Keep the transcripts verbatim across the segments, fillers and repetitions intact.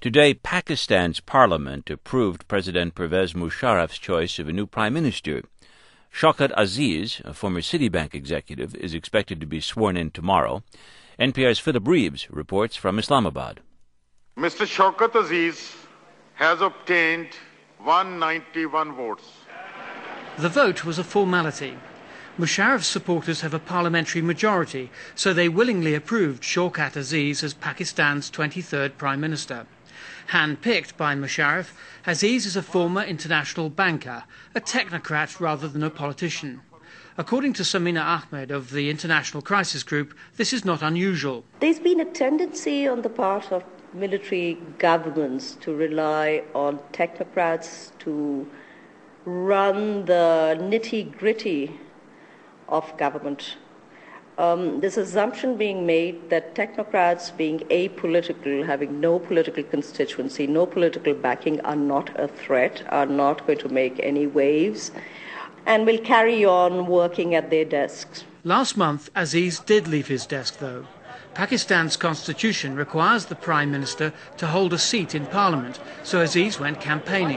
Today, Pakistan's parliament approved President Pervez Musharraf's choice of a new prime minister. Shaukat Aziz, a former Citibank executive, is expected to be sworn in tomorrow. N P R's Philip Reeves reports from Islamabad. Mister Shaukat Aziz has obtained one hundred ninety-one votes. The vote was a formality. Musharraf's supporters have a parliamentary majority, so they willingly approved Shaukat Aziz as Pakistan's twenty-third Prime Minister. Hand-picked by Musharraf, Aziz is a former international banker, a technocrat rather than a politician. According to Samina Ahmed of the International Crisis Group, this is not unusual. There's been a tendency on the part of military governments to rely on technocrats to run the nitty-gritty of government. Um, this assumption being made that technocrats being apolitical, having no political constituency, no political backing, are not a threat, are not going to make any waves, and will carry on working at their desks. Last month, Aziz did leave his desk, though. Pakistan's constitution requires the Prime Minister to hold a seat in Parliament, so Aziz went campaigning.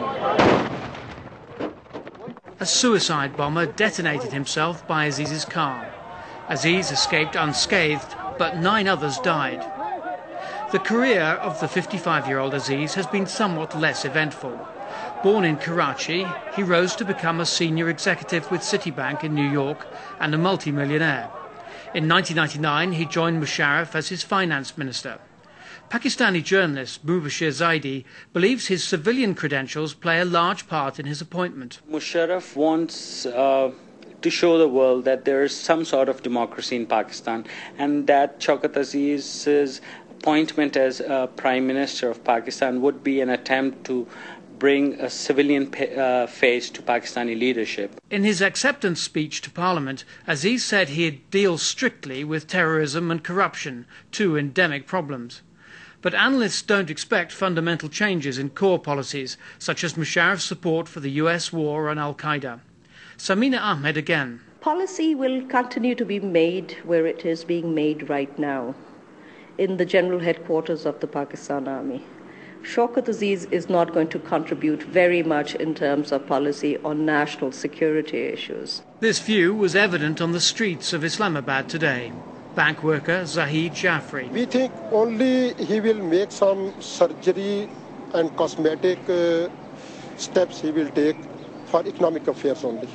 A suicide bomber detonated himself by Aziz's car. Aziz escaped unscathed, but nine others died. The career of the fifty-five-year-old Aziz has been somewhat less eventful. Born in Karachi, he rose to become a senior executive with Citibank in New York and a multimillionaire. In nineteen ninety-nine, he joined Musharraf as his finance minister. Pakistani journalist Mubashir Zaidi believes his civilian credentials play a large part in his appointment. Musharraf wants uh, to show the world that there is some sort of democracy in Pakistan, and that Shaukat Aziz's appointment as uh, Prime Minister of Pakistan would be an attempt to bring a civilian uh, face to Pakistani leadership. In his acceptance speech to Parliament, Aziz said he'd deal strictly with terrorism and corruption, two endemic problems. But analysts don't expect fundamental changes in core policies, such as Musharraf's support for the U S war on Al-Qaeda. Samina Ahmed again. Policy will continue to be made where it is being made right now, in the general headquarters of the Pakistan Army. Shaukat Aziz is not going to contribute very much in terms of policy on national security issues. This view was evident on the streets of Islamabad today. Bank worker Zahid Jafri. We think only he will make some surgery and cosmetic uh, steps he will take for economic affairs only.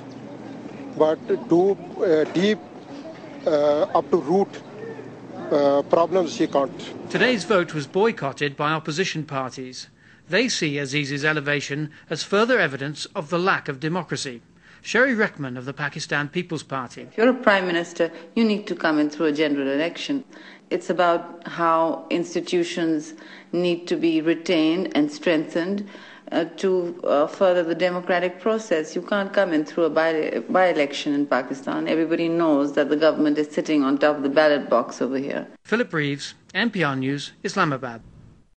But do uh, deep uh, up to root uh, problems he can't. Today's vote was boycotted by opposition parties. They see Aziz's elevation as further evidence of the lack of democracy. Sherry Reckman of the Pakistan People's Party. If you're a prime minister, you need to come in through a general election. It's about how institutions need to be retained and strengthened uh, to uh, further the democratic process. You can't come in through a by- by-election in Pakistan. Everybody knows that the government is sitting on top of the ballot box over here. Philip Reeves, N P R News, Islamabad.